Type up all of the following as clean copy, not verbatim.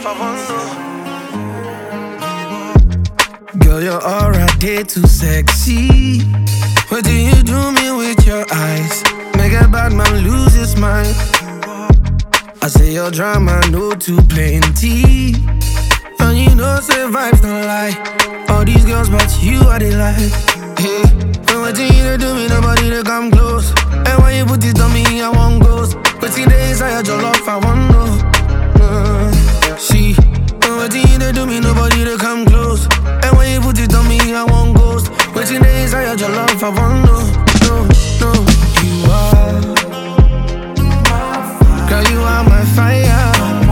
I wonder. Girl, you're alright, too sexy. What do you do me with your eyes? Make a bad man lose his mind. I say your drama, no too plenty. And you know, say vibes don't lie. All these girls, but you are the light. Hey, and what you do me, nobody to come close. And why you put it on me, I want ghost. But see the inside your love, I want no. See, and what you do me, nobody to come close. And when you put it on me, I want ghost. But see the inside your love, I want no. You are, girl, you are my fire.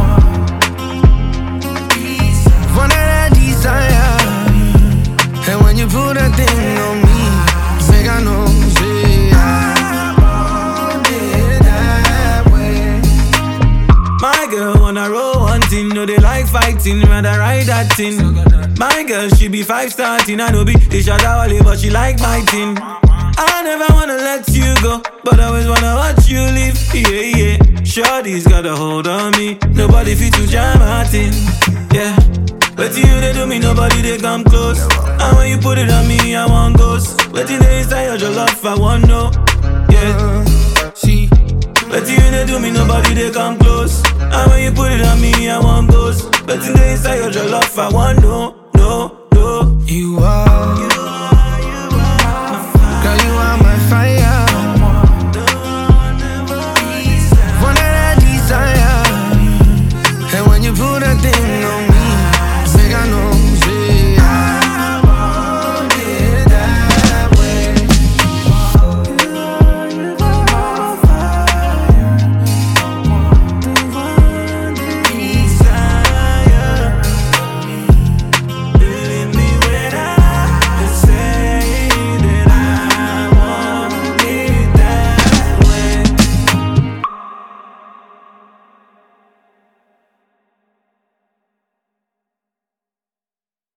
One of that desire. And when you put that thing on me, make I know, say I want it that way. My girl wanna roll one thing, no they like fighting, rather ride that thing. My girl, she be 5-star teen, I know be a shadawale, but she like my thing. I never wanna let you go, but I always wanna watch you live, yeah. Shorty's got a hold on me, nobody fit to jam my thing, yeah. But you they do me, nobody they come close. And when you put it on me, I want ghost. But you they inside your love, I want no, yeah. See, but you they do me, nobody they come close. And when you put it on me, I want ghost. But you they inside your love, I want no. You are, girl, you are my fire. One of that desire. And when you put that thing